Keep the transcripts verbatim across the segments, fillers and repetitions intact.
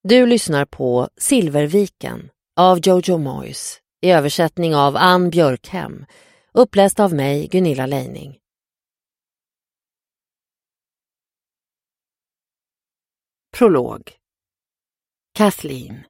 Du lyssnar på Silverviken av Jojo Moyes i översättning av Ann Björkhem, uppläst av mig, Gunilla Leining. Prolog. Kathleen.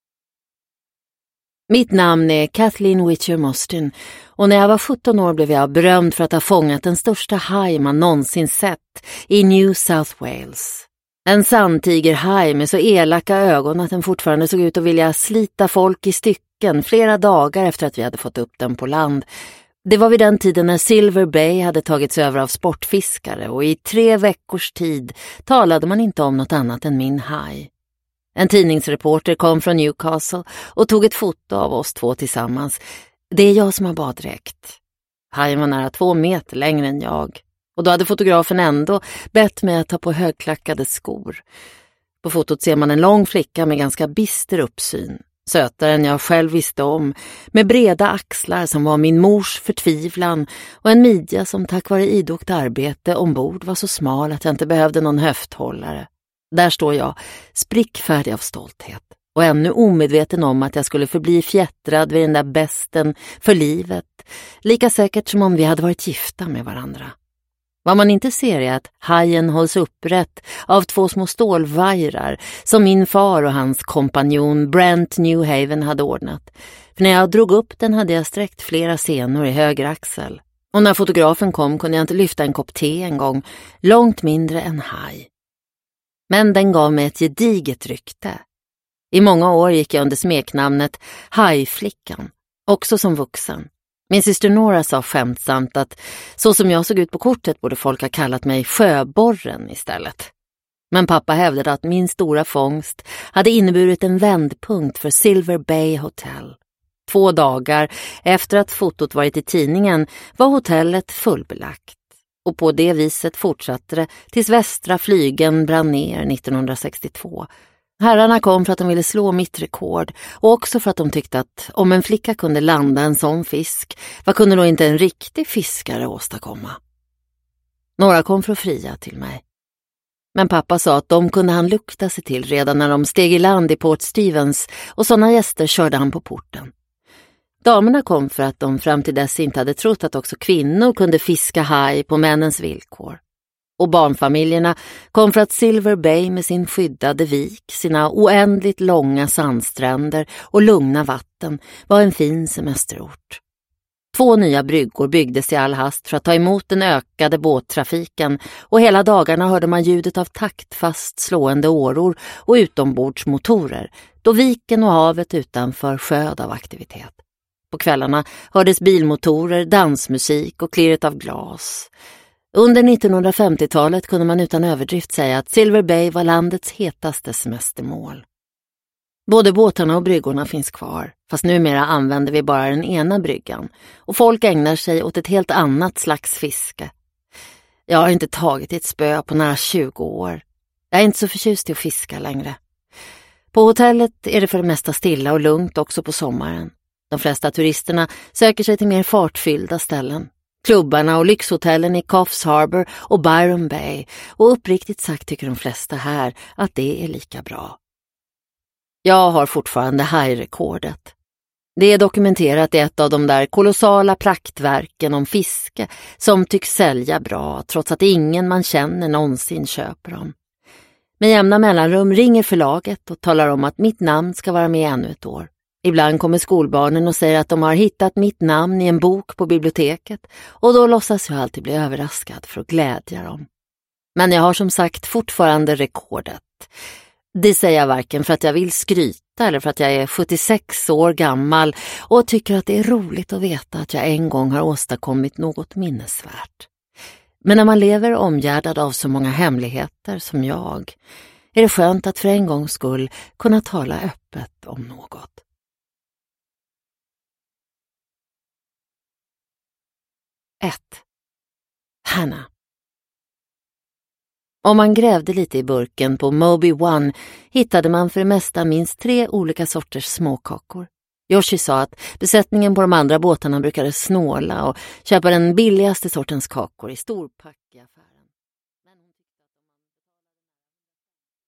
Mitt namn är Kathleen Witcher Mostyn och när jag var sjutton år blev jag berömd för att ha fångat den största haj man någonsin sett i New South Wales. En sandtigerhaj med så elaka ögon att den fortfarande såg ut att vilja slita folk i stycken flera dagar efter att vi hade fått upp den på land. Det var vid den tiden när Silver Bay hade tagits över av sportfiskare och i tre veckors tid talade man inte om något annat än min haj. En tidningsreporter kom från Newcastle och tog ett foto av oss två tillsammans. Det är jag som har baddräkt. Hajen var nära två meter längre än jag. Och då hade fotografen ändå bett mig att ta på högklackade skor. På fotot ser man en lång flicka med ganska bister uppsyn. Sötare än jag själv visste om. Med breda axlar som var min mors förtvivlan. Och en midja som tack vare idogt arbete ombord var så smal att jag inte behövde någon höfthållare. Där står jag, sprickfärdig av stolthet. Och ännu omedveten om att jag skulle förbli fjättrad vid den där besten för livet. Lika säkert som om vi hade varit gifta med varandra. Vad man inte ser är att hajen hålls upprätt av två små stålvajrar som min far och hans kompanjon Brent Newhaven hade ordnat. För när jag drog upp den hade jag sträckt flera senor i höger axel. Och när fotografen kom kunde jag inte lyfta en kopp te en gång, långt mindre än haj. Men den gav mig ett gediget rykte. I många år gick jag under smeknamnet Hajflickan, också som vuxen. Min syster Nora sa skämtsamt att så som jag såg ut på kortet borde folk ha kallat mig Sjöborren istället. Men pappa hävdade att min stora fångst hade inneburit en vändpunkt för Silver Bay Hotel. Två dagar efter att fotot varit i tidningen var hotellet fullbelagt. Och på det viset fortsatte det tills västra flygen brann ner nittonhundrasextiotvå. Herrarna kom för att de ville slå mitt rekord och också för att de tyckte att om en flicka kunde landa en sån fisk, vad kunde då inte en riktig fiskare åstadkomma? Några kom för att fria till mig. Men pappa sa att de kunde han lukta sig till redan när de steg i land i Port Stevens och sådana gäster körde han på porten. Damerna kom för att de fram till dess inte hade trott att också kvinnor kunde fiska haj på männens villkor. Och barnfamiljerna kom för att Silver Bay med sin skyddade vik, sina oändligt långa sandstränder och lugna vatten var en fin semesterort. Två nya bryggor byggdes i all hast för att ta emot den ökade båttrafiken och hela dagarna hörde man ljudet av taktfast slående åror och utombordsmotorer då viken och havet utanför sjöd av aktivitet. På kvällarna hördes bilmotorer, dansmusik och klirret av glas. Under nittonhundrafemtiotalet kunde man utan överdrift säga att Silver Bay var landets hetaste semestermål. Både båtarna och bryggorna finns kvar, fast numera använder vi bara den ena bryggan och folk ägnar sig åt ett helt annat slags fiske. Jag har inte tagit ett spö på nära tjugo år. Jag är inte så förtjust i att fiska längre. På hotellet är det för det mesta stilla och lugnt också på sommaren. De flesta turisterna söker sig till mer fartfyllda ställen. Klubbarna och lyxhotellen i Coffs Harbour och Byron Bay och uppriktigt sagt tycker de flesta här att det är lika bra. Jag har fortfarande hajrekordet. Det är dokumenterat i ett av de där kolossala praktverken om fiske som tycks sälja bra trots att ingen man känner någonsin köper dem. Med jämna mellanrum ringer förlaget och talar om att mitt namn ska vara med ännu ett år. Ibland kommer skolbarnen och säger att de har hittat mitt namn i en bok på biblioteket och då låtsas jag alltid bli överraskad för att glädja dem. Men jag har som sagt fortfarande rekordet. Det säger jag varken för att jag vill skryta eller för att jag är sjuttiosex år gammal och tycker att det är roligt att veta att jag en gång har åstadkommit något minnesvärt. Men när man lever omgärdad av så många hemligheter som jag är det skönt att för en gångs skull kunna tala öppet om något. ett. Hannah. Om man grävde lite i burken på Moby One hittade man för det mesta minst tre olika sorters småkakor. Yoshi sa att besättningen på de andra båtarna brukade snåla och köpa den billigaste sortens kakor i storpackiga